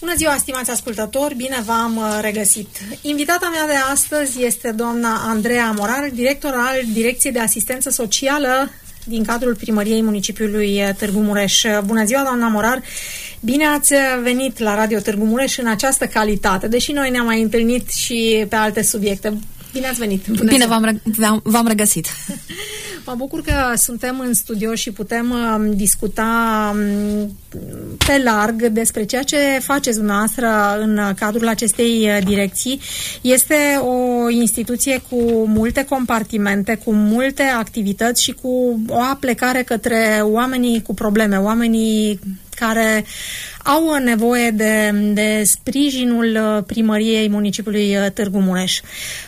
Bună ziua, stimați ascultători, bine v-am regăsit. Invitata mea de astăzi este doamna Andreea Morar, director al Direcției de Asistență Socială din cadrul Primăriei Municipiului Târgu Mureș. Bună ziua, doamna Morar! Bine ați venit la Radio Târgu Mureș în această calitate, deși noi ne-am mai întâlnit și pe alte subiecte. Bine ați venit! Bine v-am regăsit! Mă bucur că suntem în studio și putem discuta pe larg despre ceea ce faceți dumneavoastră în cadrul acestei direcții. Este o instituție cu multe compartimente, cu multe activități și cu o aplecare către oamenii cu probleme, oamenii care au nevoie de sprijinul primăriei municipiului Târgu Mureș.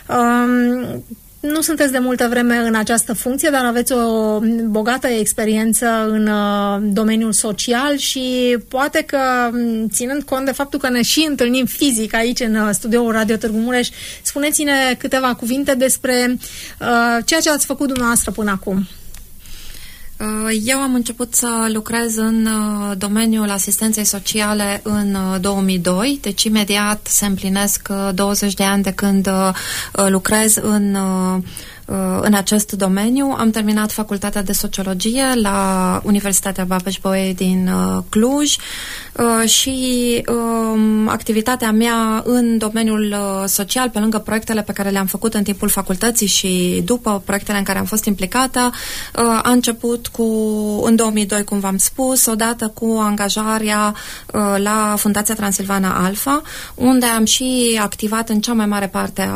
Nu sunteți de multă vreme în această funcție, dar aveți o bogată experiență în domeniul social și poate că, ținând cont de faptul că ne și întâlnim fizic aici în studioul Radio Târgu Mureș, spuneți-ne câteva cuvinte despre ceea ce ați făcut dumneavoastră până acum. Eu am început să lucrez în domeniul asistenței sociale în 2002, deci imediat se împlinesc 20 de ani de când lucrez în acest domeniu. Am terminat facultatea de sociologie la Universitatea Babeș-Bolyai din Cluj și activitatea mea în domeniul social, pe lângă proiectele pe care le-am făcut în timpul facultății și după proiectele în care am fost implicată, a început în 2002, cum v-am spus, odată cu angajarea la Fundația Transilvana Alpha, unde am și activat în cea mai mare parte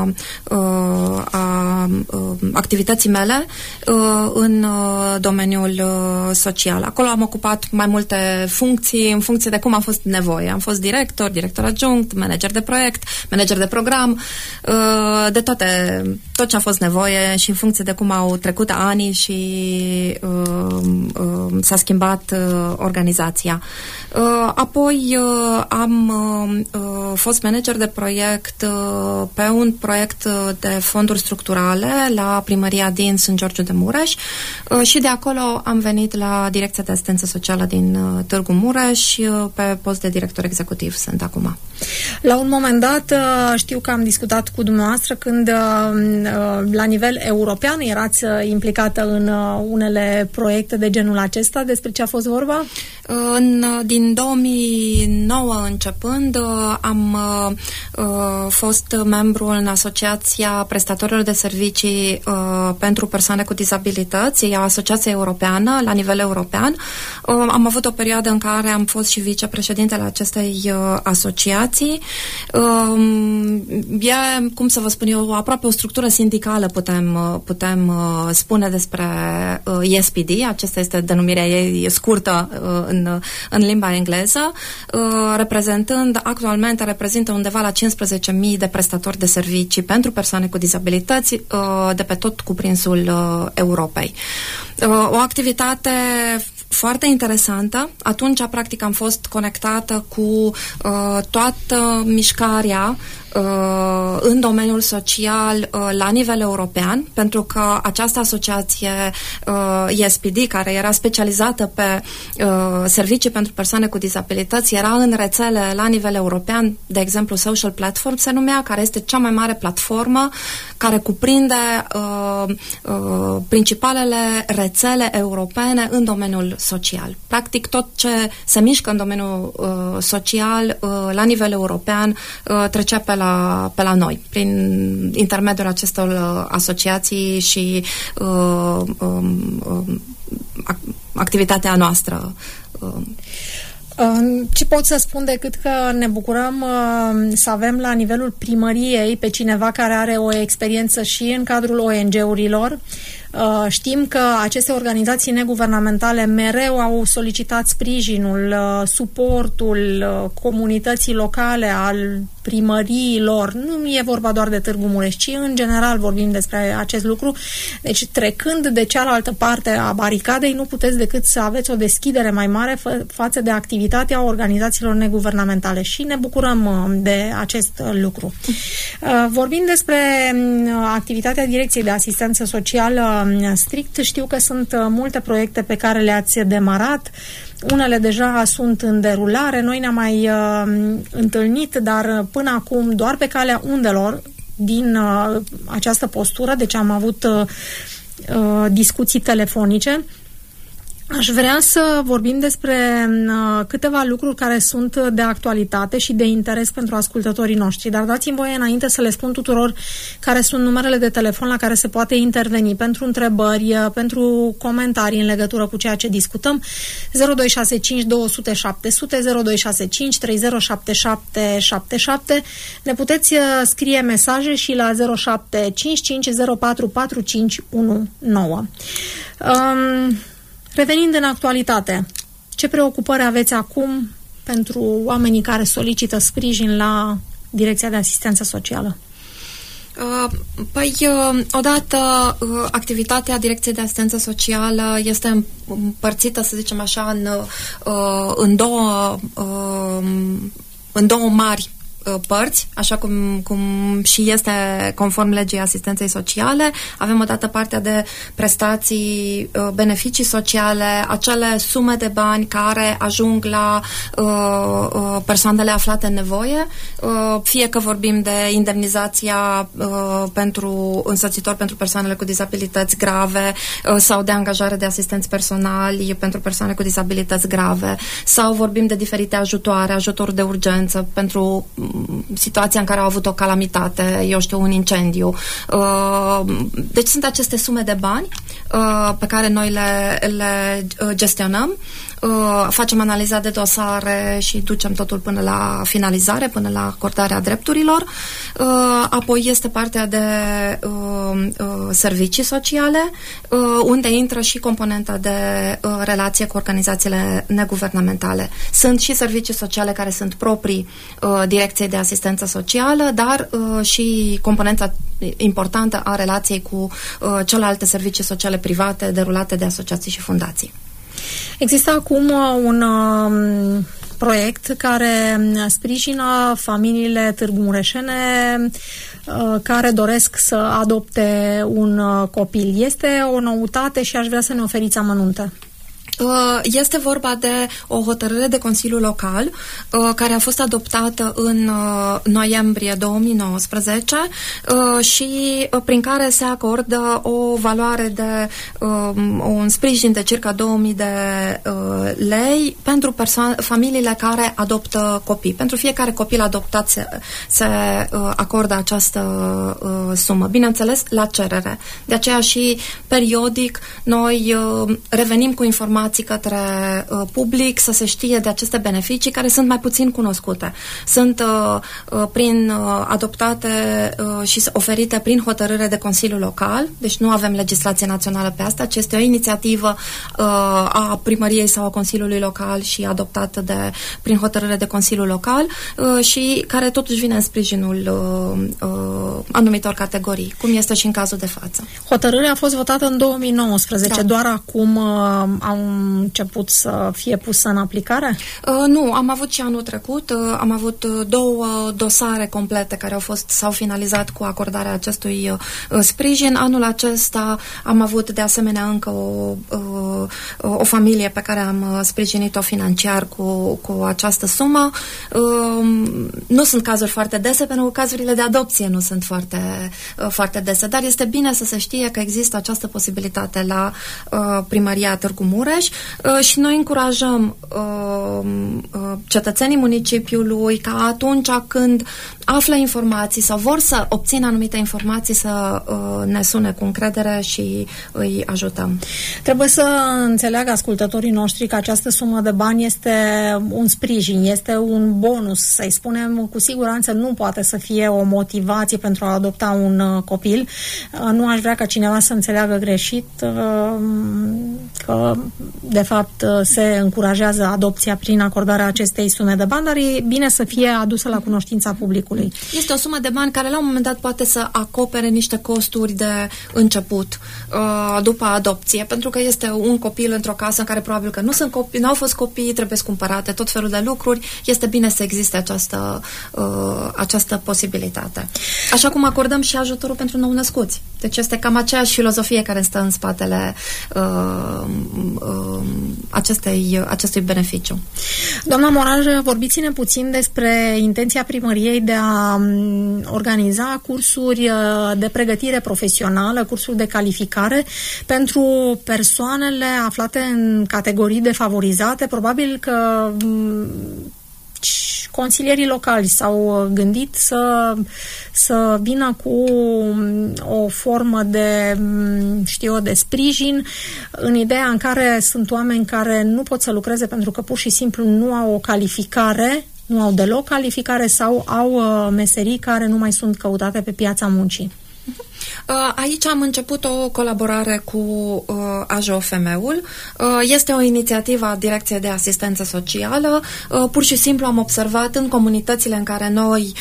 a activității mele în domeniul social. Acolo am ocupat mai multe funcții în funcție de cum a fost nevoie. Am fost director adjunct, manager de proiect, manager de program, de tot ce a fost nevoie și în funcție de cum au trecut anii și s-a schimbat organizația. Apoi am fost manager de proiect pe un proiect de fonduri structurale la primăria din Sân Georgiu de Mureș și de acolo am venit la Direcția de Asistență Socială din Târgu Mureș, pe post de director executiv sunt acum. La un moment dat știu că am discutat cu dumneavoastră când la nivel european erați implicată în unele proiecte de genul acesta. Despre ce a fost vorba? Din 2009 începând am fost membru în Asociația Prestatorilor de Servicii pentru Persoane cu Dizabilități, e o asociație europeană la nivel european. Am avut o perioadă în care am fost și vicepreședintele acestei asociații. E, cum să vă spun eu, aproape o structură sindicală putem spune despre ESPD, acesta este denumirea ei scurtă în limba engleză, actualmente reprezintă undeva la 15.000 de prestatori de servicii pentru persoane cu dizabilități de pe tot cuprinsul Europei. O activitate foarte interesantă. Atunci, practic, am fost conectată cu toată mișcarea în domeniul social la nivel european, pentru că această asociație ESPD, care era specializată pe servicii pentru persoane cu dizabilități, era în rețele la nivel european, de exemplu Social Platform se numea, care este cea mai mare platformă care cuprinde principalele rețele europene în domeniul social. Practic tot ce se mișcă în domeniul social la nivel european trecea pe la noi, prin intermediul acestor asociații și activitatea noastră. Ce pot să spun decât că ne bucurăm să avem la nivelul primăriei pe cineva care are o experiență și în cadrul ONG-urilor. Știm că aceste organizații neguvernamentale mereu au solicitat sprijinul, suportul comunității locale, al primăriilor. Nu e vorba doar de Târgu Mureș, ci în general vorbim despre acest lucru. Deci, trecând de cealaltă parte a baricadei, nu puteți decât să aveți o deschidere mai mare față de activitatea organizațiilor neguvernamentale și ne bucurăm de acest lucru. Vorbind despre activitatea Direcției de Asistență Socială strict. Știu că sunt multe proiecte pe care le-ați demarat. Unele deja sunt în derulare. Noi ne-am mai întâlnit, dar până acum doar pe calea undelor din această postură, deci am avut discuții telefonice. Aș vrea să vorbim despre câteva lucruri care sunt de actualitate și de interes pentru ascultătorii noștri, dar dați-mi voie înainte să le spun tuturor care sunt numerele de telefon la care se poate interveni pentru întrebări, pentru comentarii în legătură cu ceea ce discutăm. 0265 200 700, 0265 307777. Ne puteți scrie mesaje și la 0755 04 4519. Revenind în actualitate, ce preocupări aveți acum pentru oamenii care solicită sprijin la Direcția de Asistență Socială? Odată, activitatea Direcției de Asistență Socială este împărțită, să zicem așa, în două mari părți, așa cum și este conform legii asistenței sociale. Avem odată partea de prestații, beneficii sociale, acele sume de bani care ajung la persoanele aflate în nevoie, fie că vorbim de indemnizația pentru însoțitori pentru persoanele cu dizabilități grave sau de angajare de asistenți personali pentru persoane cu dizabilități grave, sau vorbim de diferite ajutoare, ajutorul de urgență pentru situația în care au avut o calamitate, eu știu, un incendiu. Deci sunt aceste sume de bani pe care noi le gestionăm. Facem analiza de dosare și ducem totul până la finalizare, până la acordarea drepturilor. Apoi este partea de servicii sociale, unde intră și componenta de relație cu organizațiile neguvernamentale. Sunt și servicii sociale care sunt proprii Direcției de Asistență Socială, dar și componenta importantă a relației cu celelalte servicii sociale private derulate de asociații și fundații. Există acum un proiect care sprijină familiile târgumureșene care doresc să adopte un copil. Este o noutate și aș vrea să ne oferiți amănunte. Este vorba de o hotărâre de Consiliu Local care a fost adoptată în noiembrie 2019 și prin care se acordă o valoare de un sprijin de circa 2000 de lei pentru familiile care adoptă copii. Pentru fiecare copil adoptat se acordă această sumă. Bineînțeles, la cerere. De aceea și periodic noi revenim cu informații către public, să se știe de aceste beneficii care sunt mai puțin cunoscute. Sunt adoptate și oferite prin hotărâre de Consiliu Local, deci nu avem legislație națională pe asta, ci este o inițiativă a primăriei sau a Consiliului Local și adoptată prin hotărâre de Consiliu Local și care totuși vine în sprijinul anumitor categorii, cum este și în cazul de față. Hotărârea a fost votată în 2019, da. Doar acum au început să fie pusă în aplicare? Nu, am avut și anul trecut, am avut 2 dosare complete care s-au finalizat cu acordarea acestui sprijin. Anul acesta am avut de asemenea încă o familie pe care am sprijinit-o financiar cu această sumă. Nu sunt cazuri foarte dese, pentru că cazurile de adopție nu sunt foarte, foarte dese, dar este bine să se știe că există această posibilitate la Primăria Târgu Mureș și noi încurajăm cetățenii municipiului ca atunci când află informații sau vor să obțină anumite informații să ne sune cu încredere și îi ajutăm. Trebuie să înțeleagă ascultătorii noștri că această sumă de bani este un sprijin, este un bonus, să-i spunem, cu siguranță nu poate să fie o motivație pentru a adopta un copil. Nu aș vrea ca cineva să înțeleagă greșit că de fapt se încurajează adopția prin acordarea acestei sume de bani, dar e bine să fie adusă la cunoștința publicului. Este o sumă de bani care la un moment dat poate să acopere niște costuri de început după adopție, pentru că este un copil într-o casă în care probabil că nu sunt copii, n-au fost copii, trebuie cumpărate tot felul de lucruri. Este bine să existe această posibilitate. Așa cum acordăm și ajutorul pentru nou-născuți. Deci este cam aceeași filozofie care stă în spatele acestui beneficiu. Doamna Morar, vorbiți-ne puțin despre intenția primăriei de a organiza cursuri de pregătire profesională, cursuri de calificare pentru persoanele aflate în categorii defavorizate. Probabil că consilierii locali s-au gândit să vină cu o formă de, de sprijin, în ideea în care sunt oameni care nu pot să lucreze pentru că pur și simplu nu au o calificare, nu au deloc calificare sau au meserii care nu mai sunt căutate pe piața muncii. Aici am început o colaborare cu AJOFM-ul. Este o inițiativă a Direcției de Asistență Socială. Pur și simplu am observat în comunitățile în care noi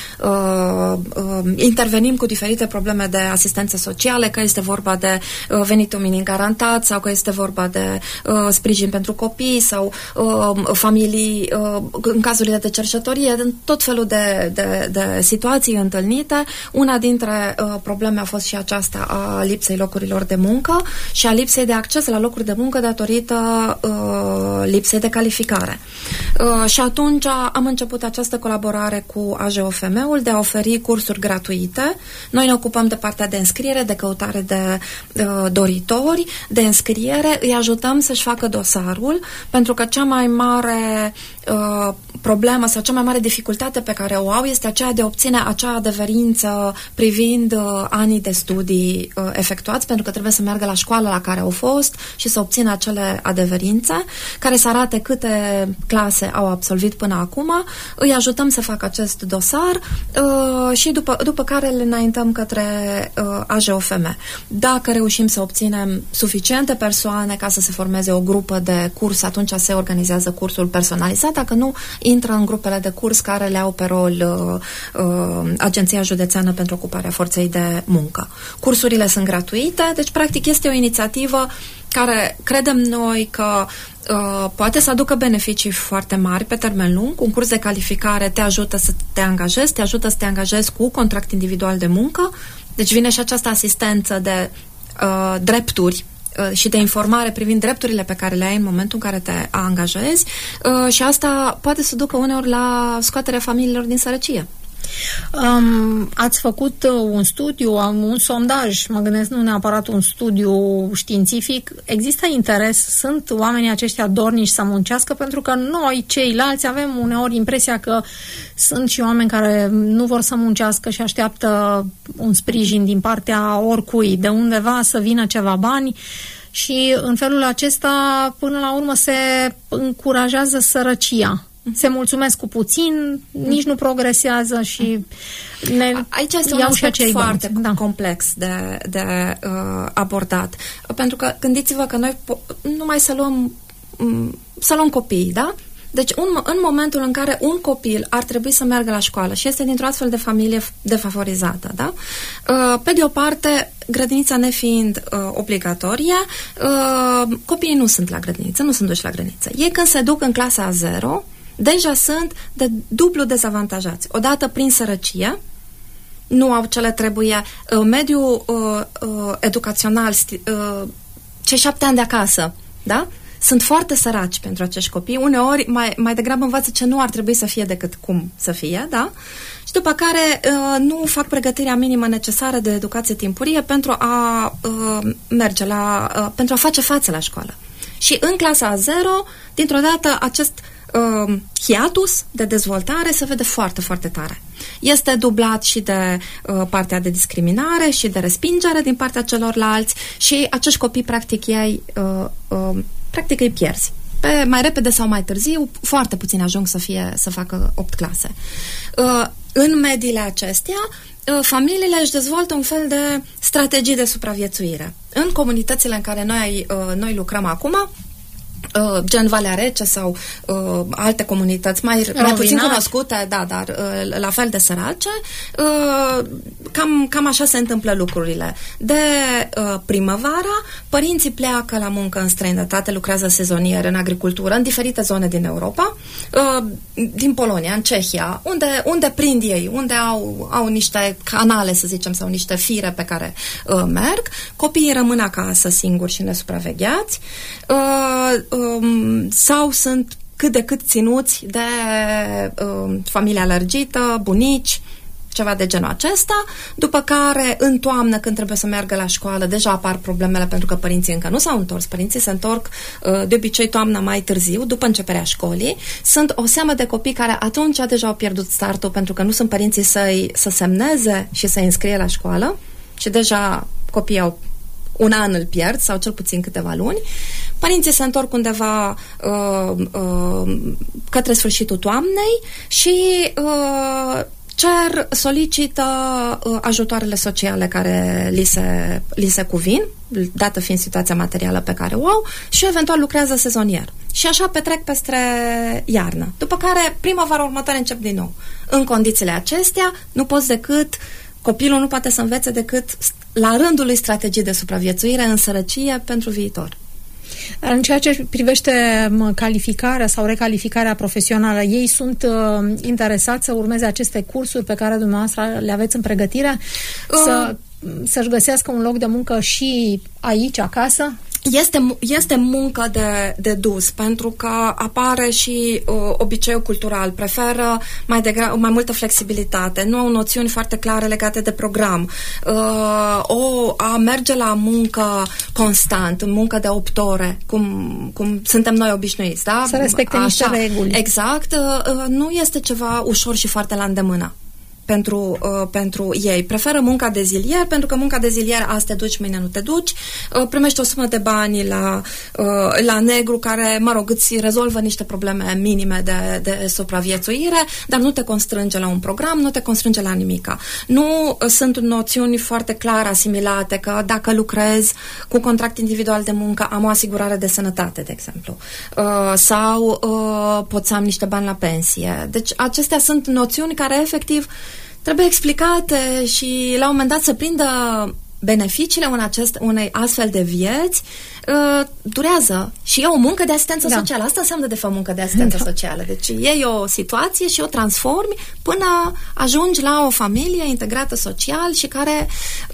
intervenim cu diferite probleme de asistență socială, că este vorba de venitul minim garantat sau că este vorba de sprijin pentru copii sau familii în cazurile de cercetătorie, în tot felul de situații întâlnite. Una dintre probleme a fost și aceasta a lipsei locurilor de muncă și a lipsei de acces la locuri de muncă datorită lipsei de calificare. Și atunci am început această colaborare cu AJOFM-ul de a oferi cursuri gratuite. Noi ne ocupăm de partea de înscriere, de căutare de doritori, de înscriere, îi ajutăm să-și facă dosarul, pentru că cea mai mare problemă sau cea mai mare dificultate pe care o au este aceea de a obține acea adeverință privind anii de studii efectuați, pentru că trebuie să meargă la școală la care au fost și să obțină acele adeverințe care să arate câte clase au absolvit până acum. Îi ajutăm să facă acest dosar și după care le înaintăm către AJOFM. Dacă reușim să obținem suficiente persoane ca să se formeze o grupă de curs, atunci se organizează cursul personalizat. Dacă nu, intră în grupele de curs care le au pe rol Agenția Județeană pentru Ocuparea Forței de Muncă. Cursurile sunt gratuite, deci practic este o inițiativă care credem noi că poate să aducă beneficii foarte mari pe termen lung. Un curs de calificare te ajută să te angajezi, cu contract individual de muncă, deci vine și această asistență de drepturi și de informare privind drepturile pe care le ai în momentul în care te angajezi și asta poate să ducă uneori la scoaterea familiilor din sărăcie. Ați făcut un studiu, un sondaj, mă gândesc, nu neapărat un studiu științific. Există interes? Sunt oamenii aceștia dornici să muncească? Pentru că noi, ceilalți, avem uneori impresia că sunt și oameni care nu vor să muncească și așteaptă un sprijin din partea oricui, de undeva să vină ceva bani și în felul acesta, până la urmă, se încurajează sărăcia. Se mulțumesc cu puțin, nici nu progresează și aici este un aspect foarte complex de abordat. Pentru că gândiți-vă că noi numai să luăm copii, da? Deci în momentul în care un copil ar trebui să meargă la școală și este dintr-o astfel de familie defavorizată, da? Pe de o parte, grădinița nefiind obligatorie, copiii nu sunt la grădiniță, nu sunt duși la grădiniță. Ei când se duc în clasa a 0, deja sunt de dublu dezavantajați. Odată prin sărăcie, nu au ce le trebuie, mediul educațional, cei 7 ani de acasă, da? Sunt foarte săraci pentru acești copii. Uneori mai degrabă învață ce nu ar trebui să fie decât cum să fie, da? Și după care nu fac pregătirea minimă necesară de educație timpurie pentru a merge pentru a face față la școală. Și în clasa a 0, dintr-o dată, acest hiatus de dezvoltare se vede foarte, foarte tare. Este dublat și de partea de discriminare și de respingere din partea celorlalți și acești copii practic îi pierzi. Mai repede sau mai târziu, foarte puțin ajung să facă 8 clase. În mediile acestea, familiile își dezvoltă un fel de strategii de supraviețuire. În comunitățile în care noi lucrăm acum, gen Valea Rece sau alte comunități mai puțin cunoscute, da, dar la fel de sărace, cam așa se întâmplă lucrurile. De primăvara, părinții pleacă la muncă în străinătate, lucrează sezonier în agricultură, în diferite zone din Europa, din Polonia, în Cehia, unde prind ei, unde au niște canale, să zicem, sau niște fire pe care merg. Copiii rămân acasă singuri și nesupravegheați, sau sunt cât de cât ținuți de familia lărgită, bunici, ceva de genul acesta, după care în toamnă, când trebuie să meargă la școală, deja apar problemele pentru că părinții încă nu s-au întors. Părinții se întorc de obicei toamna mai târziu, după începerea școlii. Sunt o seamă de copii care atunci deja au pierdut startul pentru că nu sunt părinții să semneze și să înscrie la școală și deja copiii au un an îl pierd sau cel puțin câteva luni. Părinții se întorc undeva către sfârșitul toamnei și solicită ajutoarele sociale care li se cuvin, dată fiind situația materială pe care o au, și eventual lucrează sezonier. Și așa petrec peste iarnă. După care primăvara următoare încep din nou. În condițiile acestea, copilul nu poate să învețe decât la rândul lui strategii de supraviețuire în sărăcie pentru viitor. În ceea ce privește calificarea sau recalificarea profesională, ei sunt interesați să urmeze aceste cursuri pe care dumneavoastră le aveți în pregătire? Să-și găsească un loc de muncă și aici, acasă? Este muncă de dus, pentru că apare și obiceiul cultural. Preferă mai multă flexibilitate. Nu au noțiuni foarte clare legate de program. A merge la muncă constant, muncă de 8 ore, cum suntem noi obișnuiți, da? Să respecte niște reguli. Exact. Nu este ceva ușor și foarte la îndemână pentru ei. Preferă munca de zilier, pentru că munca de zilier azi te duci, mâine nu te duci, primești o sumă de bani la negru care, îți rezolvă niște probleme minime de supraviețuire, dar nu te constrânge la un program, nu te constrânge la nimica. Nu sunt noțiuni foarte clar asimilate că dacă lucrez cu contract individual de muncă am o asigurare de sănătate, de exemplu, sau pot să am niște bani la pensie. Deci acestea sunt noțiuni care efectiv trebuie explicate și la un moment dat să prindă beneficiile unei astfel de vieți. Durează și e o muncă de asistență socială. Asta înseamnă de fapt muncă de asistență socială. Deci iei o situație și o transformi până ajungi la o familie integrată social și care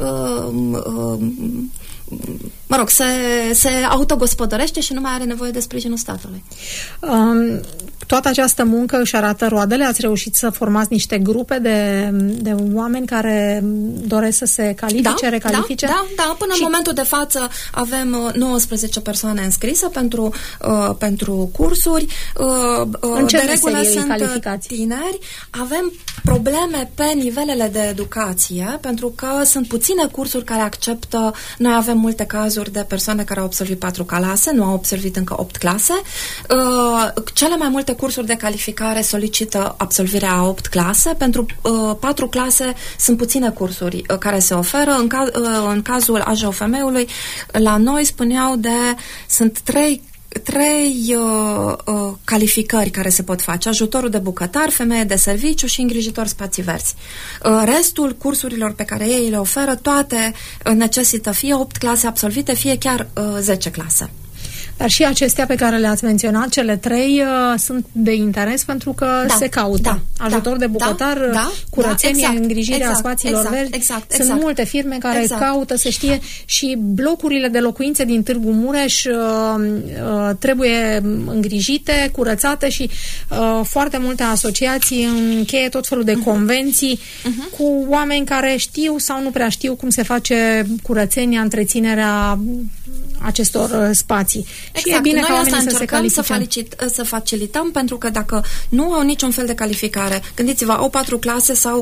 se autogospodărește și nu mai are nevoie de sprijinul statului. Toată această muncă își arată roadele? Ați reușit să formați niște grupe de oameni care doresc să se califice, recalifice? Da. Până în momentul de față avem 19 persoane înscrise pentru cursuri. În ce de regulă sunt calificați? Tineri. Avem probleme pe nivelele de educație, pentru că sunt puține cursuri care acceptă. Noi avem multe cazuri de persoane care au absolvit 4 clase, nu au absolvit încă 8 clase. Cele mai multe cursuri de calificare solicită absolvirea a 8 clase. Pentru 4 clase sunt puține cursuri care se oferă. În cazul AJOFM-ului, la noi spuneau sunt trei calificări care se pot face: ajutorul de bucătar, femeie de serviciu și îngrijitor spații verzi. Restul cursurilor pe care ei le oferă, toate necesită fie 8 clase absolvite, fie chiar 10 clase. Dar și acestea pe care le-ați menționat, cele 3, sunt de interes pentru că se caută. Ajutor de bucătar, curățenie, îngrijirea spațiilor verzi. Sunt multe firme care caută, se știe, și blocurile de locuințe din Târgu Mureș trebuie îngrijite, curățate și foarte multe asociații încheie tot felul de convenții cu oameni care știu sau nu prea știu cum se face curățenia, întreținerea acestor spații. Exact. Și e bine noi ca oamenii asta să se califice. Să facilităm, pentru că dacă nu au niciun fel de calificare, gândiți-vă, au 4 clase sau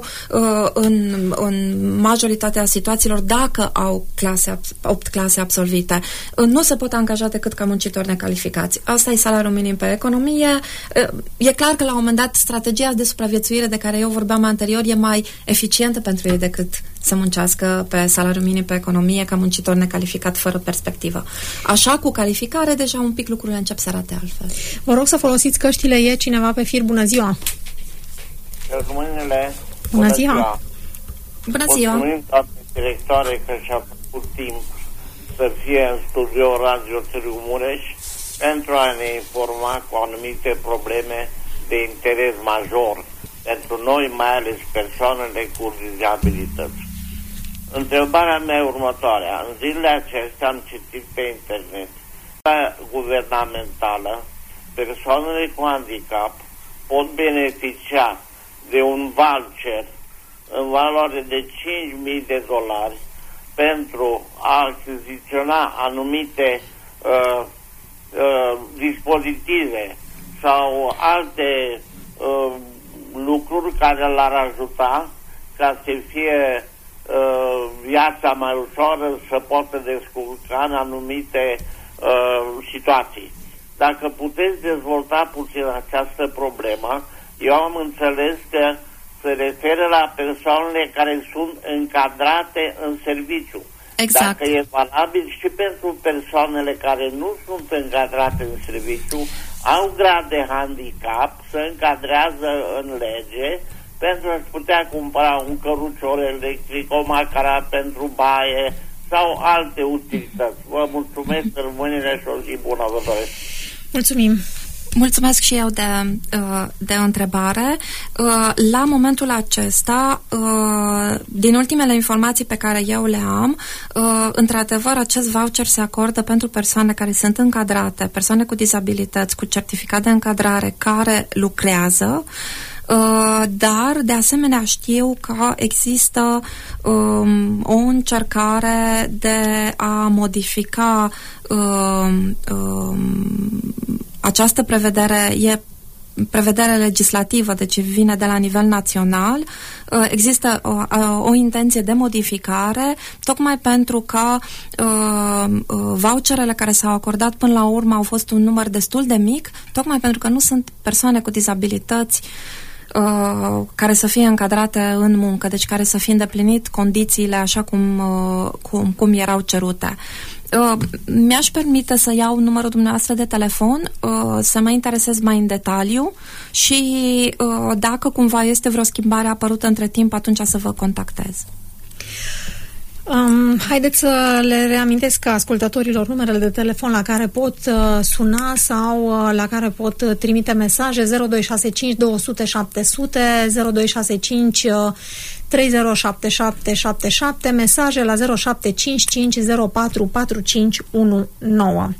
în majoritatea situațiilor, dacă au 8 clase absolvite, nu se pot angaja decât ca muncitori necalificați. Asta e salariul minim pe economie. E clar că la un moment dat strategia de supraviețuire de care eu vorbeam anterior e mai eficientă pentru ei decât să muncească pe salariu minim pe economie ca muncitor necalificat fără perspectivă. Așa, cu calificare, deja un pic lucrurile încep să arate altfel. Vă rog să folosiți căștile, e cineva pe fir. Bună ziua! Bună ziua! Bună ziua! Mulțumim, doamne directoare, că și-a făcut timp să fie în studio Radio Târgu Mureș pentru a ne informa cu anumite probleme de interes major pentru noi, mai ales persoanele cu dizabilități. Întrebarea mea următoarea. În zilele acestea am citit pe internet guvernamentală, persoanele cu handicap pot beneficia de un voucher în valoare de $5.000 pentru a achiziționa anumite dispozitive sau alte lucruri care l-ar ajuta ca să fie viața mai ușoară, să poată descurca în anumite situații. Dacă puteți dezvolta puțin această problemă, eu am înțeles că se referă la persoanele care sunt încadrate în serviciu. Exact. Dacă e valabil și pentru persoanele care nu sunt încadrate în serviciu, au grad de handicap, se încadrează în lege pentru a-și putea cumpăra un cărucior electric, o macara pentru baie sau alte utilități. Vă mulțumesc, rămânerea și o zi bună, vă doresc. Mulțumim! Mulțumesc și eu de întrebare. La momentul acesta, din ultimele informații pe care eu le am, într-adevăr, acest voucher se acordă pentru persoane care sunt încadrate, persoane cu dizabilități, cu certificat de încadrare, care lucrează, dar de asemenea știu că există o încercare de a modifica această prevedere, e prevedere legislativă, deci vine de la nivel național. Există o intenție de modificare, tocmai pentru că voucherele care s-au acordat până la urmă au fost un număr destul de mic, tocmai pentru că nu sunt persoane cu dizabilități care să fie încadrate în muncă, deci care să fie îndeplinit condițiile așa cum erau cerute. Mi-aș permite să iau numărul dumneavoastră de telefon, să mă interesez mai în detaliu și dacă cumva este vreo schimbare apărută între timp, atunci să vă contactez. Haideți să le reamintesc ascultătorilor numerele de telefon la care pot suna sau la care pot trimite mesaje: 0265 200 700, 0265 307777, mesaje la 0755 04 4519.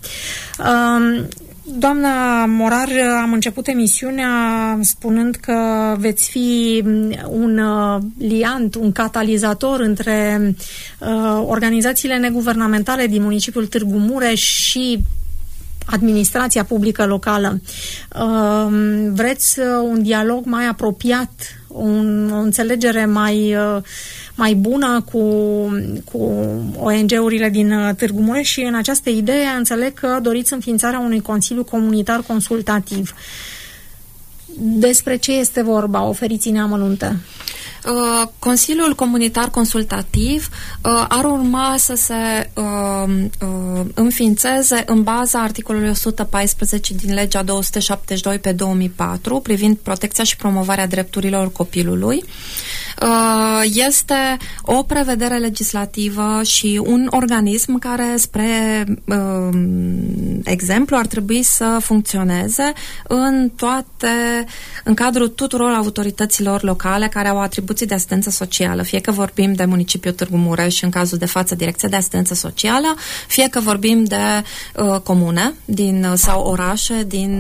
Doamna Morar, am început emisiunea spunând că veți fi un liant, un catalizator între organizațiile neguvernamentale din municipiul Târgu Mureș și administrația publică locală. Vreți un dialog mai apropiat, o înțelegere mai bună cu ONG-urile din Târgu Mureș și în această idee înțeleg că doriți înființarea unui Consiliu Comunitar Consultativ. Despre ce este vorba? Oferiți-ne amănunte. Consiliul Comunitar Consultativ ar urma să se înființeze în baza articolului 114 din legea 272 pe 2004 privind protecția și promovarea drepturilor copilului. Este o prevedere legislativă și un organism care, spre exemplu, ar trebui să funcționeze în cadrul tuturor autorităților locale care au atribuții de asistență socială, fie că vorbim de municipiul Târgu Mureș, în cazul de față Direcția de Asistență Socială, fie că vorbim de comune sau orașe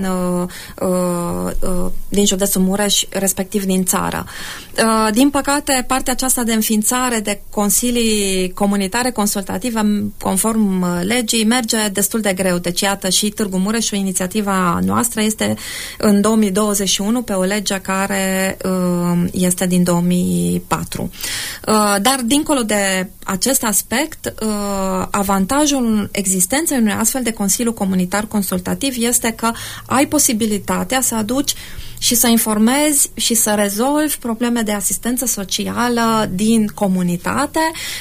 din județul Mureș, respectiv din țară. Din păcate, partea aceasta de înființare de consilii comunitare consultative, conform legii, merge destul de greu. Deci, iată, și Târgu Mureș, o inițiativa noastră, este în 2021 pe o lege care este din 2004. Dar, dincolo de acest aspect, avantajul existenței unui astfel de consiliu comunitar consultativ este că ai posibilitatea să aduci și să informezi și să rezolvi probleme de asistență socială din comunitate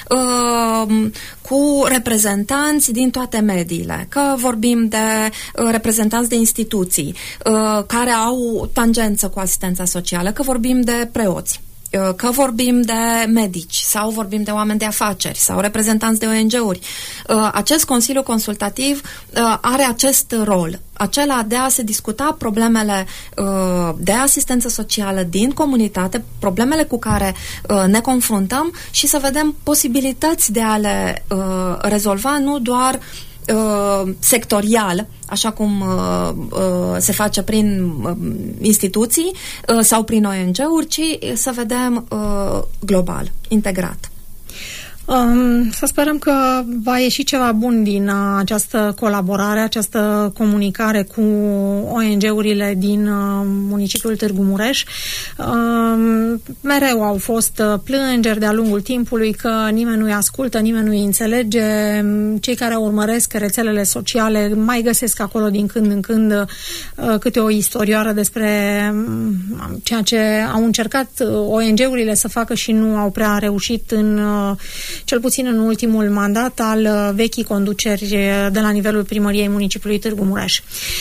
cu reprezentanți din toate mediile. Că vorbim de reprezentanți de instituții care au tangență cu asistența socială, că vorbim de preoți, că vorbim de medici sau vorbim de oameni de afaceri sau reprezentanți de ONG-uri. Acest Consiliu Consultativ are acest rol, acela de a se discuta problemele de asistență socială din comunitate, problemele cu care ne confruntăm și să vedem posibilități de a le rezolva, nu doar sectorial, așa cum se face prin instituții sau prin ONG-uri, ci să vedem global, integrat. Să sperăm că va ieși ceva bun din această colaborare, această comunicare cu ONG-urile din municipiul Târgu Mureș. Mereu au fost plângeri de-a lungul timpului că nimeni nu-i ascultă, nimeni nu-i înțelege. Cei care urmăresc rețelele sociale mai găsesc acolo din când în când câte o istorioară despre ceea ce au încercat ONG-urile să facă și nu au prea reușit cel puțin în ultimul mandat al vechii conduceri de la nivelul primăriei municipiului Târgu Mureș.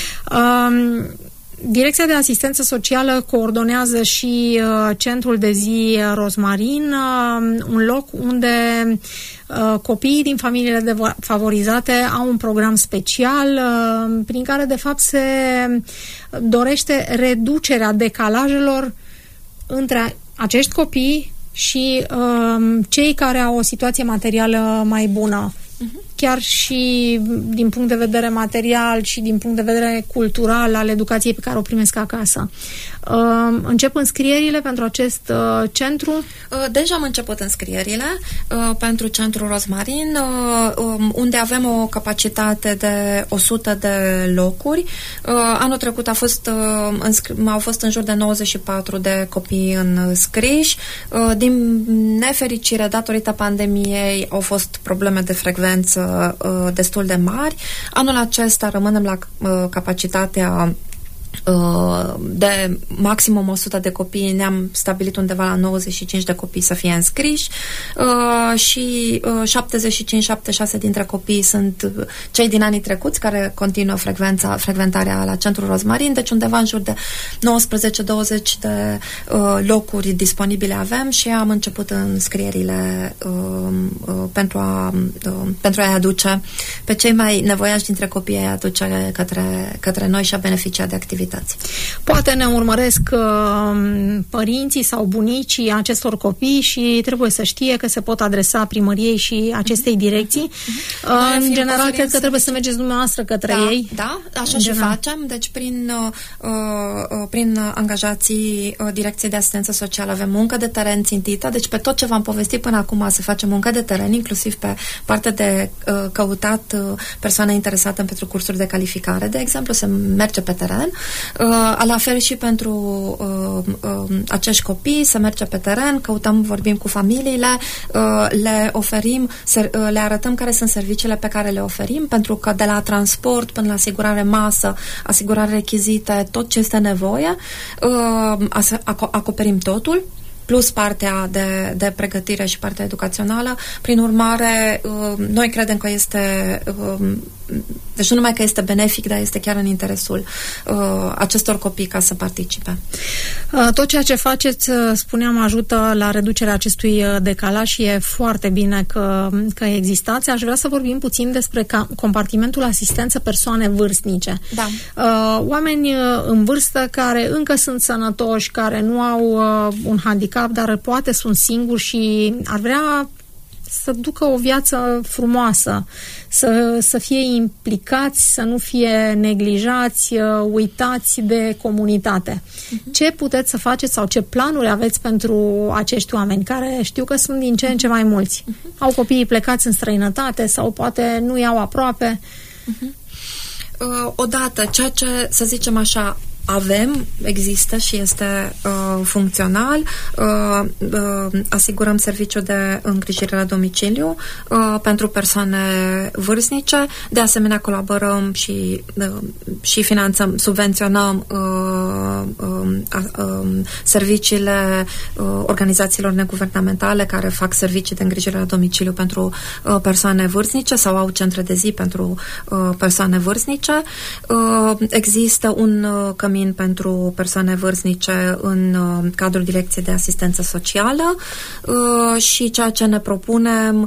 Direcția de asistență socială coordonează și centrul de zi Rozmarin, un loc unde copiii din familiile defavorizate au un program special prin care de fapt se dorește reducerea decalajelor între acești copii și cei care au o situație materială mai bună. Chiar și din punct de vedere material și din punct de vedere cultural al educației pe care o primesc acasă. Încep înscrierile pentru acest centru? Deja am început înscrierile pentru centrul Rozmarin, unde avem o capacitate de 100 de locuri. Anul trecut au fost în jur de 94 de copii înscriși. Din nefericire, datorită pandemiei, au fost probleme de frecvență destul de mari. Anul acesta rămânem la capacitatea de maximum 100 de copii. Ne-am stabilit undeva la 95 de copii să fie înscriși și 75-76 dintre copii sunt cei din anii trecuți care continuă frecventarea la centrul Rozmarin, deci undeva în jur de 19-20 de locuri disponibile avem și am început înscrierile pentru a-i aduce pe cei mai nevoiași dintre copii, a-i aduce către noi și a beneficia de activități. Poate ne urmăresc părinții sau bunicii acestor copii și trebuie să știe că se pot adresa primăriei și acestei direcții. În general, cred că trebuie să mergeți dumneavoastră către ei. Da, așa și facem. Deci, prin angajații Direcției de Asistență Socială avem muncă de teren țintită. Deci, pe tot ce v-am povestit până acum se face muncă de teren, inclusiv pe partea de căutat persoane interesate pentru cursuri de calificare. De exemplu, se merge pe teren. La fel și pentru acești copii, se merge pe teren, vorbim cu familiile, le oferim, le arătăm care sunt serviciile pe care le oferim, pentru că de la transport până la asigurare masă, asigurare rechizite, tot ce este nevoie, acoperim totul, plus partea de pregătire și partea educațională. Prin urmare, noi credem că este deci nu numai că este benefic, dar este chiar în interesul acestor copii ca să participe. Tot ceea ce faceți, spuneam, ajută la reducerea acestui decalaj și e foarte bine că existați. Aș vrea să vorbim puțin despre compartimentul asistență persoane vârstnice. Da. Oameni în vârstă care încă sunt sănătoși, care nu au un handicap, dar poate sunt singuri și ar vrea să ducă o viață frumoasă, să fie implicați, să nu fie neglijați, uitați de comunitate. Ce puteți să faceți sau ce planuri aveți pentru acești oameni, care știu că sunt din ce în ce mai mulți? Au copiii plecați în străinătate sau poate nu iau aproape? Odată, ceea ce, să zicem așa, există și este funcțional. Asigurăm serviciu de îngrijire la domiciliu pentru persoane vârstnice. De asemenea, colaborăm și finanțăm, subvenționăm serviciile organizațiilor neguvernamentale care fac servicii de îngrijire la domiciliu pentru persoane vârstnice sau au centre de zi pentru persoane vârstnice. Există un cămin pentru persoane vârstnice în cadrul Direcției de Asistență Socială și ceea ce ne propunem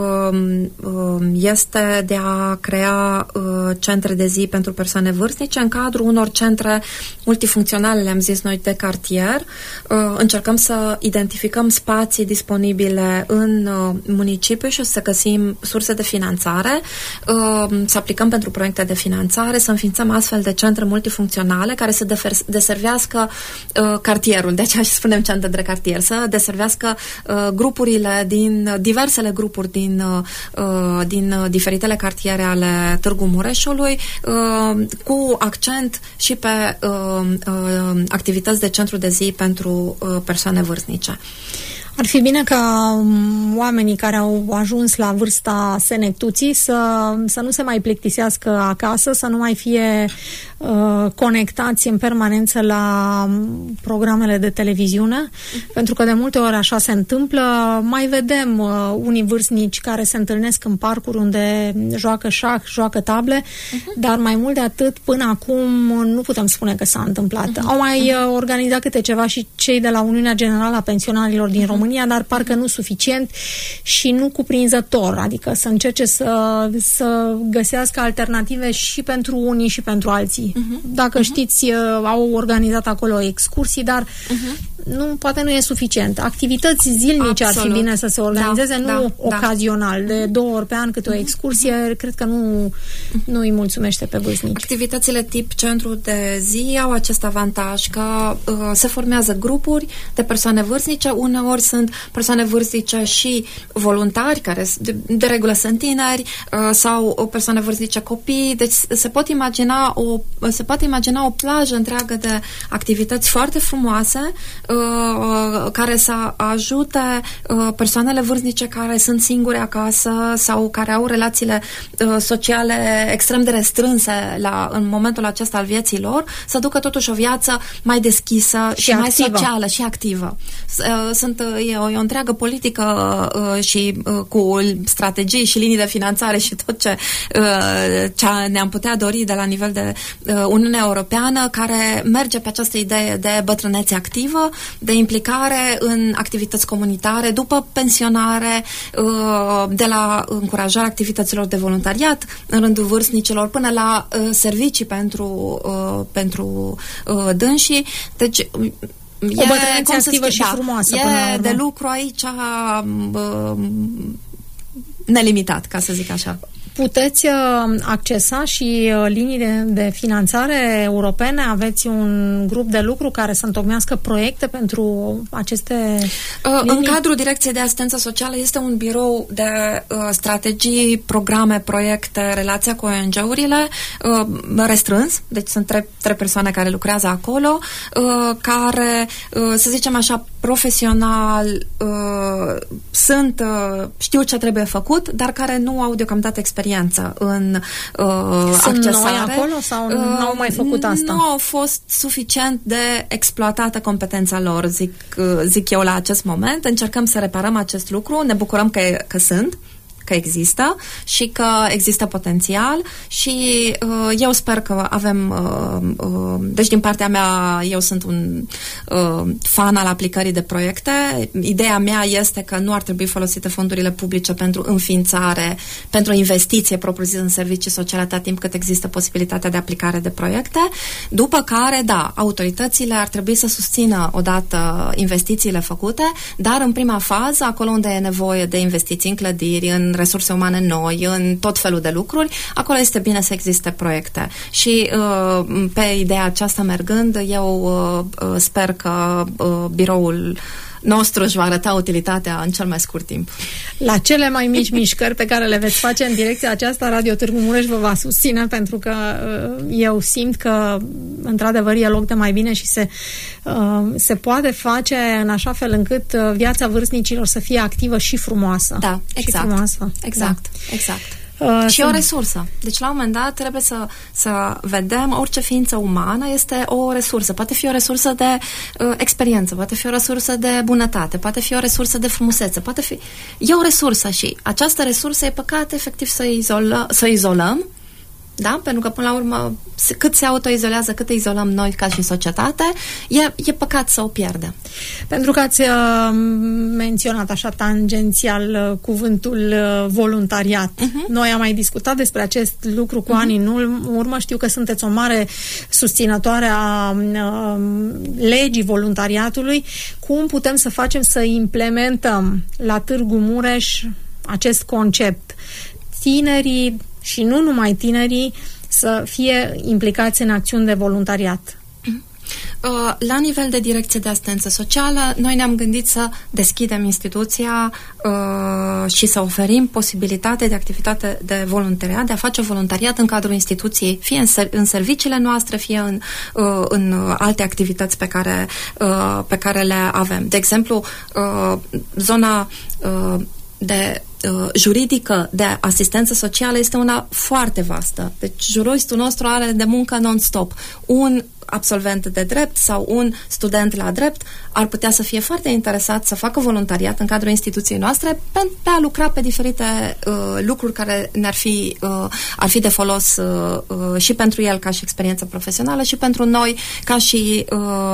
este de a crea centre de zi pentru persoane vârstnice în cadrul unor centre multifuncționale, le-am zis noi, de cartier. Încercăm să identificăm spații disponibile în municipiu și să găsim surse de finanțare, să aplicăm pentru proiecte de finanțare, să înființăm astfel de centre multifuncționale care să deservească cartierul, de aceea și spunem centre de cartier, să deservească grupurile din diversele grupuri din diferitele cartiere ale Târgu Mureșului, cu accent și pe activități de centru de zi pentru persoane vârstnice. Ar fi bine ca oamenii care au ajuns la vârsta senectuții să nu se mai plictisească acasă, să nu mai fie conectați în permanență la programele de televiziune, pentru că de multe ori așa se întâmplă. Mai vedem unii vârstnici care se întâlnesc în parcuri unde joacă șah, joacă table, dar mai mult de atât, până acum nu putem spune că s-a întâmplat. Au mai organizat câte ceva și cei de la Uniunea Generală a Pensionarilor din România, dar parcă nu suficient și nu cuprinzător, adică să încerce să găsească alternative și pentru unii și pentru alții. Dacă știți, au organizat acolo excursii, dar poate nu e suficient. Activități zilnice ar fi bine să se organizeze, nu ocazional, de 2 ori pe an câte o excursie, cred că nu îi mulțumește pe vârstnici. Activitățile tip centru de zi au acest avantaj că se formează grupuri de persoane vârstnice, uneori sunt persoane vârstnice și voluntari, care de regulă sunt tineri, sau persoane vârstnice copii, deci se poate imagina o plajă întreagă de activități foarte frumoase care să ajute persoanele vârstnice care sunt singure acasă sau care au relațiile sociale extrem de restrânse în momentul acesta al vieții lor, să ducă totuși o viață mai deschisă și mai socială și activă. E o întreagă politică și cu strategii și linii de finanțare și tot ce ne-am putea dori de la nivel de Uniunea Europeană, care merge pe această idee de bătrânețe activă, de implicare în activități comunitare, după pensionare, de la încurajarea activităților de voluntariat în rândul vârstnicilor, până la servicii pentru dânsii. Deci o bătrânețe activă și frumoasă. E de lucru aici nelimitat, ca să zic așa. Puteți accesa și linii de finanțare europene? Aveți un grup de lucru care să întocmească proiecte pentru aceste linii? În cadrul Direcției de Asistență Socială este un birou de strategii, programe, proiecte, relația cu ONG-urile, restrâns, deci sunt trei persoane care lucrează acolo, care, să zicem așa, profesional știu ce trebuie făcut, dar care nu au deocamdată experiență în accesare. Sunt noi acolo sau n-au mai făcut asta? Nu au fost suficient de exploatată competența lor, zic eu la acest moment. Încercăm să reparăm acest lucru, ne bucurăm că există și că există potențial și eu sper că avem deci din partea mea eu sunt un fan al aplicării de proiecte. Ideea mea este că nu ar trebui folosite fondurile publice pentru înființare, pentru investiție propriu-zis în servicii sociale atât timp cât există posibilitatea de aplicare de proiecte, după care, autoritățile ar trebui să susțină odată investițiile făcute, dar în prima fază, acolo unde e nevoie de investiții în clădiri, în resurse umane noi, în tot felul de lucruri, acolo este bine să existe proiecte. Și pe ideea aceasta mergând, eu sper că biroul nostru își va arăta utilitatea în cel mai scurt timp. La cele mai mici mișcări pe care le veți face în direcția aceasta, Radio Târgu Mureș vă va susține, pentru că eu simt că într-adevăr e loc de mai bine și se poate face în așa fel încât viața vârstnicilor să fie activă și frumoasă. Da, exact. Și frumoasă. Exact, da. Exact. Și o resursă. Deci, la un moment dat, trebuie să vedem, orice ființă umană este o resursă. Poate fi o resursă de experiență, poate fi o resursă de bunătate, poate fi o resursă de frumusețe, e o resursă și această resursă e păcat, efectiv, să izolăm, da? Pentru că, până la urmă, cât se autoizolează, cât izolăm noi ca și societate, e păcat să o pierdem. Pentru că ați menționat așa tangențial cuvântul voluntariat. Noi am mai discutat despre acest lucru cu ani în urmă. Știu că sunteți o mare susținătoare a legii voluntariatului. Cum putem să facem să implementăm la Târgu Mureș acest concept? Tinerii și nu numai tinerii să fie implicați în acțiuni de voluntariat. La nivel de direcție de asistență socială, noi ne-am gândit să deschidem instituția și să oferim posibilitate de activitate de voluntariat, de a face voluntariat în cadrul instituției, fie în serviciile noastre, fie în alte activități pe care le avem. De exemplu, zona de juridică de asistență socială este una foarte vastă. Deci juristul nostru are de muncă non-stop. Un absolvent de drept sau un student la drept ar putea să fie foarte interesat să facă voluntariat în cadrul instituției noastre pentru a lucra pe diferite lucruri care ar fi de folos și pentru el ca și experiență profesională și pentru noi ca și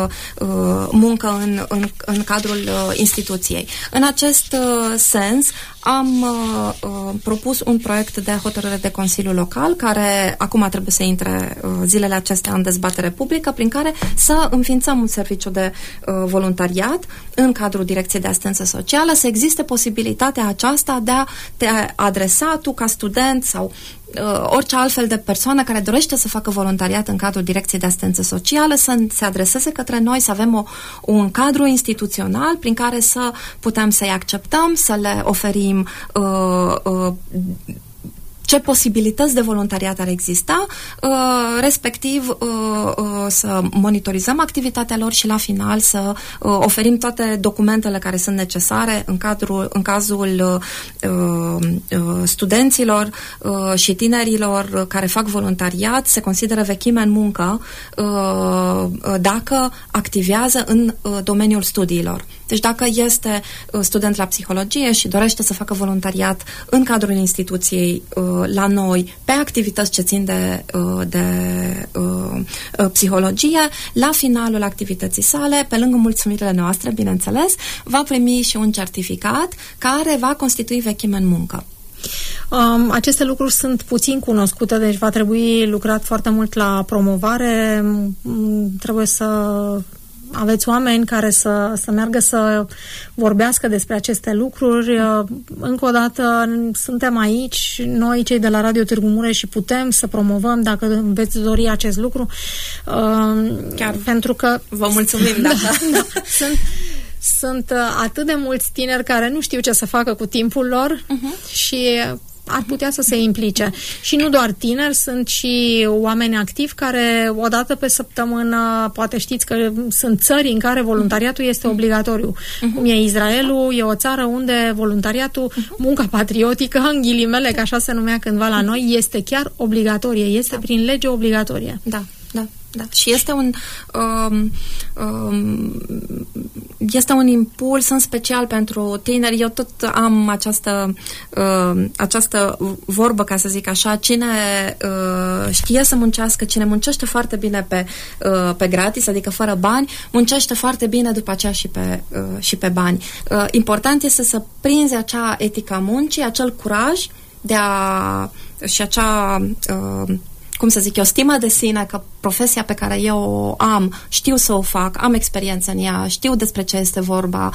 muncă în cadrul instituției. În acest sens am propus un proiect de hotărâre de Consiliu Local care acum trebuie să intre zilele acestea în dezbatere publică, prin care să înființăm un serviciu de voluntariat în cadrul Direcției de Asistență Socială, să existe posibilitatea aceasta de a te adresa tu ca student sau orice altfel de persoană care dorește să facă voluntariat în cadrul Direcției de Asistență Socială să se adreseze către noi, să avem un cadru instituțional prin care să putem să-i acceptăm, să le oferim ce posibilități de voluntariat ar exista, respectiv să monitorizăm activitatea lor și la final să oferim toate documentele care sunt necesare în cazul studenților și tinerilor care fac voluntariat, se consideră vechime în muncă dacă activează în domeniul studiilor. Deci dacă este student la psihologie și dorește să facă voluntariat în cadrul instituției la noi pe activități ce țin de psihologie, la finalul activității sale, pe lângă mulțumirile noastre, bineînțeles, va primi și un certificat care va constitui vechime în muncă. Aceste lucruri sunt puțin cunoscute, deci va trebui lucrat foarte mult la promovare. Trebuie să aveți oameni care să meargă să vorbească despre aceste lucruri. Încă o dată, suntem aici, noi cei de la Radio Târgu Mureș, și putem să promovăm, dacă veți dori acest lucru. Chiar pentru că vă mulțumim. Da. Sunt atât de mulți tineri care nu știu ce să facă cu timpul lor și ar putea să se implice. Și nu doar tineri, sunt și oameni activi care odată pe săptămână, poate știți că sunt țări în care voluntariatul este obligatoriu. Cum e Israelul, e o țară unde voluntariatul, munca patriotică, în ghilimele, că așa se numea cândva la noi, este chiar obligatorie, este prin lege obligatorie. Da. Și este un impuls în special pentru tineri. Eu tot am această vorbă, ca să zic așa, cine știe să muncească, cine muncește foarte bine pe gratis, adică fără bani, muncește foarte bine după aceea și pe bani. Important este să prinzi acea etică a muncii, acel curaj și acea cum să zic eu, stimă de sine că profesia pe care eu o am, știu să o fac, am experiență în ea, știu despre ce este vorba,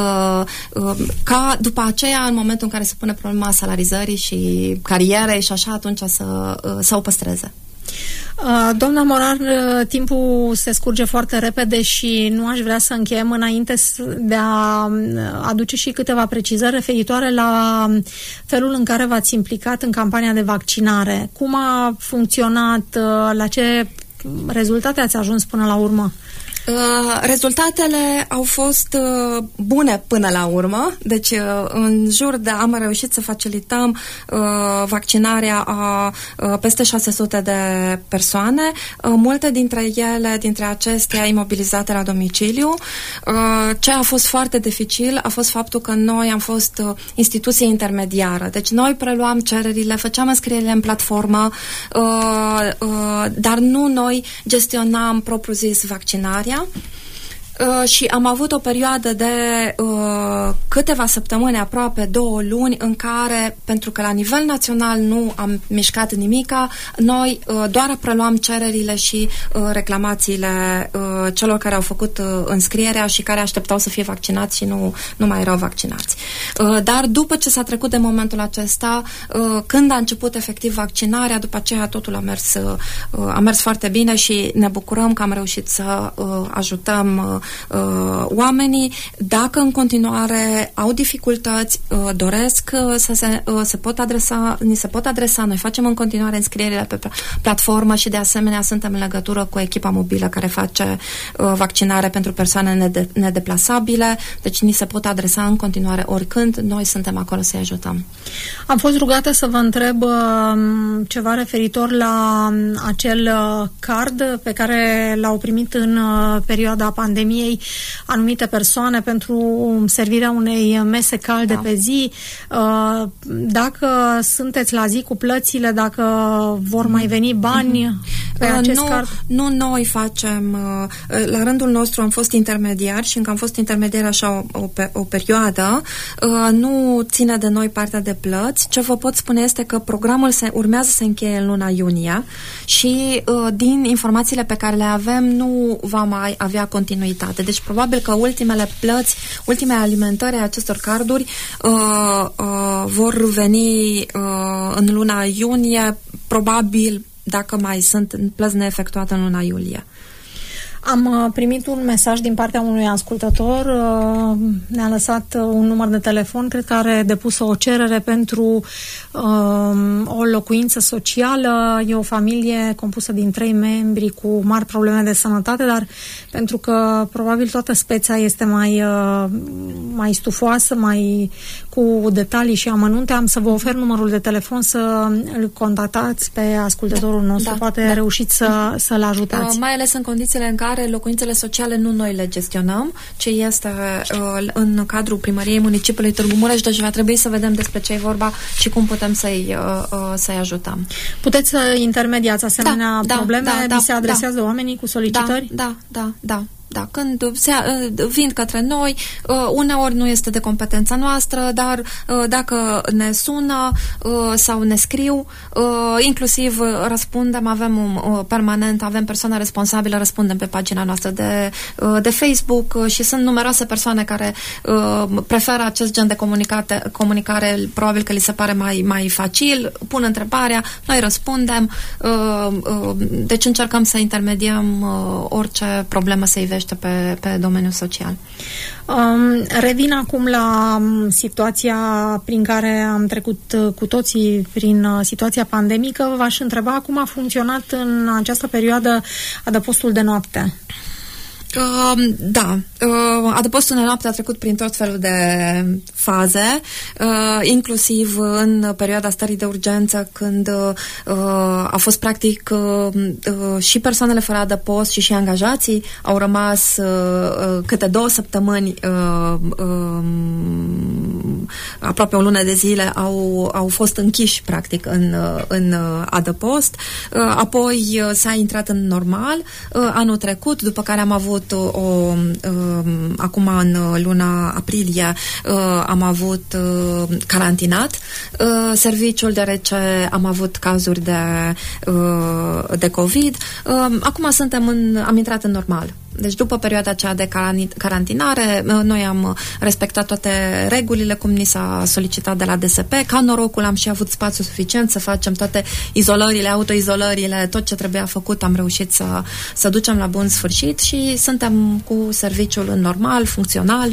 ca după aceea, în momentul în care se pune problema salarizării și carierei și așa, atunci să o păstreze. Doamna Morar, timpul se scurge foarte repede și nu aș vrea să încheiem înainte de a aduce și câteva precizări referitoare la felul în care v-ați implicat în campania de vaccinare. Cum a funcționat? La ce rezultate ați ajuns până la urmă? Rezultatele au fost bune până la urmă, deci în jur de am reușit să facilităm vaccinarea a peste 600 de persoane, multe dintre acestea imobilizate la domiciliu. Ce a fost foarte dificil a fost faptul că noi am fost instituție intermediară, deci noi preluam cererile, făceam înscrierile în platformă, dar nu noi gestionam propriu-zis vaccinarea. Și am avut o perioadă de câteva săptămâni, aproape 2 luni, în care, pentru că la nivel național nu am mișcat nimica, noi doar preluam cererile și reclamațiile celor care au făcut înscrierea și care așteptau să fie vaccinați și nu mai erau vaccinați. Dar după ce s-a trecut de momentul acesta, când a început efectiv vaccinarea, după aceea totul a mers foarte bine și ne bucurăm că am reușit să ajutăm oamenii. Dacă în continuare au dificultăți, doresc ni se pot adresa, noi facem în continuare înscrierile pe platformă și de asemenea suntem în legătură cu echipa mobilă care face vaccinare pentru persoane nedeplasabile, deci ni se pot adresa în continuare oricând, noi suntem acolo să-i ajutăm. Am fost rugată să vă întreb ceva referitor la acel card pe care l-au primit în perioada pandemiei anumite persoane pentru servirea unei mese calde pe zi. Dacă sunteți la zi cu plățile, dacă vor mai veni bani pe acest card? Nu noi facem. La rândul nostru am fost intermediari și încă am fost intermediari așa o perioadă. Nu ține de noi partea de plăți. Ce vă pot spune este că programul urmează să se încheie în luna iunie și din informațiile pe care le avem nu va mai avea continuitate. Deci probabil că ultimele plăți, ultimele alimentări a acestor carduri vor veni în luna iunie, probabil dacă mai sunt plăți neefectuate în luna iulie. Am primit un mesaj din partea unui ascultător, ne-a lăsat un număr de telefon, cred că are depus o cerere pentru o locuință socială. E o familie compusă din 3 membri cu mari probleme de sănătate, dar pentru că probabil toată speța este mai stufoasă, mai cu detalii și amănunte, am să vă ofer numărul de telefon să îl contactați pe ascultătorul nostru, poate reușiți să-l ajutați. Mai ales în condițiile în care locuințele sociale nu noi le gestionăm, ci este în cadrul primăriei municipiului Târgu Mureș, deci va trebui să vedem despre ce e vorba și cum putem să-i ajutăm. Puteți să intermediați asemenea probleme? Vi se adresează oamenii cu solicitări? Da, când vin către noi, uneori nu este de competența noastră, dar dacă ne sună sau ne scriu, inclusiv răspundem, avem persoane responsabile, răspundem pe pagina noastră de Facebook și sunt numeroase persoane care preferă acest gen de comunicare, probabil că li se pare mai facil, pun întrebarea, noi răspundem, deci încercăm să intermediem orice problemă se ivește pe domeniul social. Revin acum la situația prin care am trecut cu toții, prin situația pandemică. V-aș întreba cum a funcționat în această perioadă adăpostul de noapte. Adăpostul de noapte a trecut prin tot felul de faze, inclusiv în perioada stării de urgență, când a fost practic și persoanele fără adăpost și angajații au rămas câte 2 săptămâni, aproape o lună de zile au fost închiși practic în adăpost. Apoi s-a intrat în normal anul trecut, după care am avut acum în luna aprilie am avut carantinat serviciul, deoarece am avut cazuri de COVID. Acum am intrat în normal. Deci după perioada aceea de carantinare, noi am respectat toate regulile cum ni s-a solicitat de la DSP. Ca norocul am și avut spațiu suficient să facem toate izolările, autoizolările, tot ce trebuia făcut am reușit să ducem la bun sfârșit și suntem cu serviciul în normal, funcțional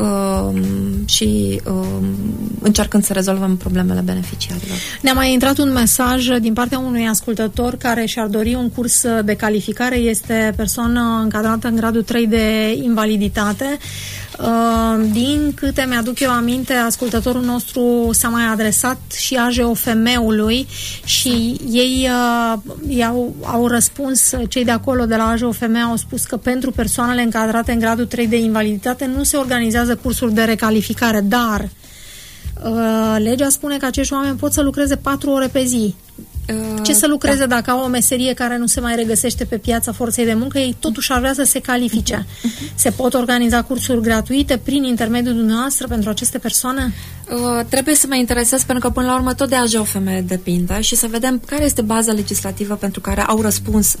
și încercând să rezolvăm problemele beneficiarilor. Ne-a mai intrat un mesaj din partea unui ascultător care și-ar dori un curs de calificare. Este persoană încadrată în gradul 3 de invaliditate. Din câte mi-aduc eu aminte, ascultătorul nostru s-a mai adresat și AJOFM-ului și ei au răspuns, cei de acolo de la AJOFM au spus că pentru persoanele încadrate în gradul 3 de invaliditate nu se organizează cursuri de recalificare, dar legea spune că acești oameni pot să lucreze 4 ore pe zi. Ce să lucreze dacă au o meserie care nu se mai regăsește pe piața forței de muncă? Ei totuși ar vrea să se califice. Se pot organiza cursuri gratuite prin intermediul dumneavoastră pentru aceste persoane? Trebuie să mă interesez, pentru că până la urmă tot de AJOFM depinde și să vedem care este baza legislativă pentru care au răspuns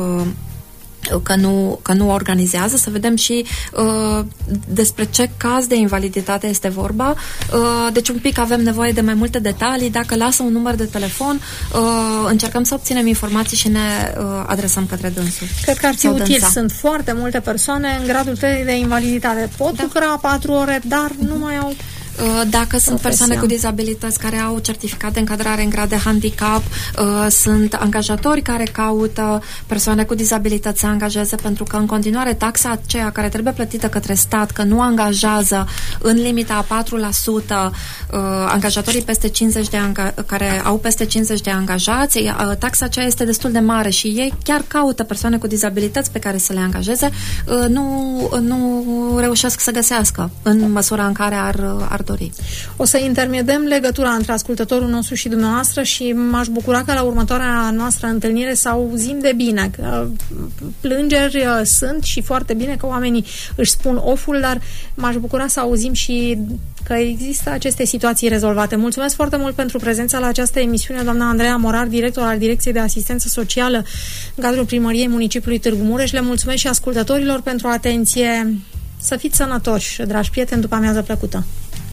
că nu organizează, să vedem și despre ce caz de invaliditate este vorba. Deci un pic avem nevoie de mai multe detalii. Dacă lasă un număr de telefon, încercăm să obținem informații și ne adresăm către dânsul. Cred că ar fi util. Sunt foarte multe persoane în gradul 3 de invaliditate. Pot lucra 4 ore, dar nu mai au... Dacă sunt persoane cu dizabilități care au certificat de încadrare în grad de handicap, sunt angajatori care caută persoane cu dizabilități să angajeze, pentru că în continuare taxa aceea care trebuie plătită către stat, că nu angajează în limita a 4% angajatorii peste 50 de care au peste 50 de angajați, taxa aceea este destul de mare și ei chiar caută persoane cu dizabilități pe care să le angajeze, nu reușesc să găsească în măsura în care ar dori. O să intermediem legătura între ascultătorul nostru și dumneavoastră și m-aș bucura că la următoarea noastră întâlnire să auzim de bine. Că plângeri sunt și foarte bine că oamenii își spun oful, dar m-aș bucura să auzim și că există aceste situații rezolvate. Mulțumesc foarte mult pentru prezența la această emisiune, doamna Andreea Morar, director al Direcției de Asistență Socială în cadrul Primăriei Municipiului Târgu Mureș. Le mulțumesc și ascultătorilor pentru atenție. Să fiți sănătoși, dragi prieteni, după amiază plăcută!